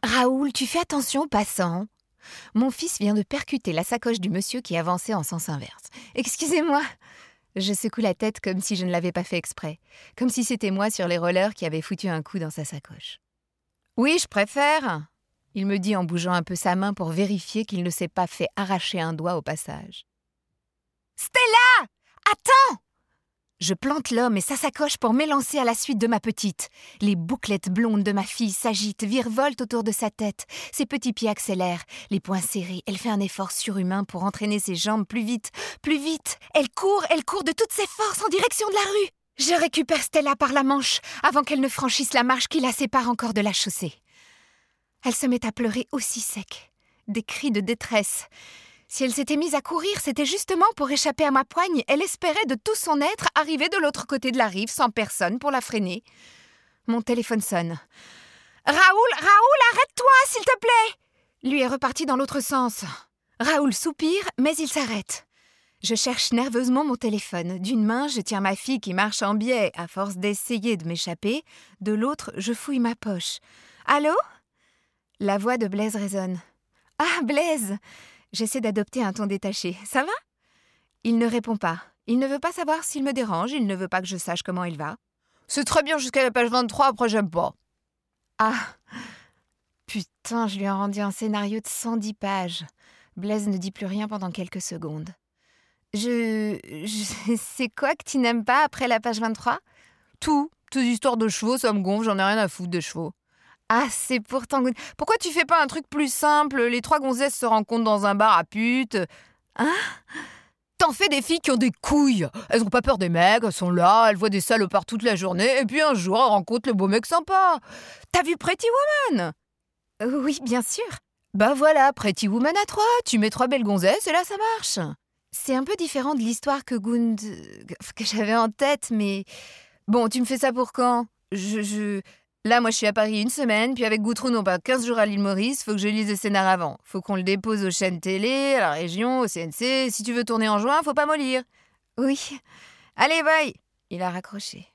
Raoul, tu fais attention aux passants. Mon fils vient de percuter la sacoche du monsieur qui avançait en sens inverse. Excusez-moi. Je secoue la tête comme si je ne l'avais pas fait exprès. Comme si c'était moi sur les rollers qui avait foutu un coup dans sa sacoche. Oui, je préfère. Il me dit en bougeant un peu sa main pour vérifier qu'il ne s'est pas fait arracher un doigt au passage. Stella! Attends! Je plante l'homme et sa sacoche pour m'élancer à la suite de ma petite. Les bouclettes blondes de ma fille s'agitent, virevoltent autour de sa tête. Ses petits pieds accélèrent, les poings serrés. Elle fait un effort surhumain pour entraîner ses jambes plus vite, plus vite. Elle court de toutes ses forces en direction de la rue. Je récupère Stella par la manche avant qu'elle ne franchisse la marche qui la sépare encore de la chaussée. Elle se met à pleurer aussi sec. Des cris de détresse. Si elle s'était mise à courir, c'était justement pour échapper à ma poigne. Elle espérait de tout son être arriver de l'autre côté de la rive sans personne pour la freiner. Mon téléphone sonne. « Raoul, arrête-toi, s'il te plaît !» Lui est reparti dans l'autre sens. Raoul soupire, mais il s'arrête. Je cherche nerveusement mon téléphone. D'une main, je tiens ma fille qui marche en biais à force d'essayer de m'échapper. De l'autre, je fouille ma poche. « Allô ?» La voix de Blaise résonne. « Ah, Blaise !» J'essaie d'adopter un ton détaché. « Ça va ?» Il ne répond pas. Il ne veut pas savoir s'il me dérange, il ne veut pas que je sache comment il va. « C'est très bien jusqu'à la page 23, après j'aime pas. » Ah, putain, je lui ai rendu un scénario de 110 pages. Blaise ne dit plus rien pendant quelques secondes. C'est quoi que tu n'aimes pas après la page 23 ? Tout. Tes histoires de chevaux, ça me gonfle, j'en ai rien à foutre des chevaux. Ah, c'est pourtant... Pourquoi tu fais pas un truc plus simple ? Les 3 gonzesses se rencontrent dans un bar à pute. Hein ? T'en fais des filles qui ont des couilles. Elles ont pas peur des mecs, elles sont là, elles voient des salopards toute la journée, et puis un jour, elles rencontrent le beau mec sympa. T'as vu Pretty Woman ? Oui, bien sûr. Bah voilà, Pretty Woman à 3, tu mets 3 belles gonzesses et là, ça marche. C'est un peu différent de l'histoire que j'avais en tête, mais... Bon, tu me fais ça pour quand ? Là, moi, je suis à Paris 1 semaine, puis avec Goutroun, on part 15 jours à l'île Maurice, faut que je lise le scénar avant. Faut qu'on le dépose aux chaînes télé, à la région, au CNC. Si tu veux tourner en juin, faut pas mollir. Oui. Allez, bye. Il a raccroché.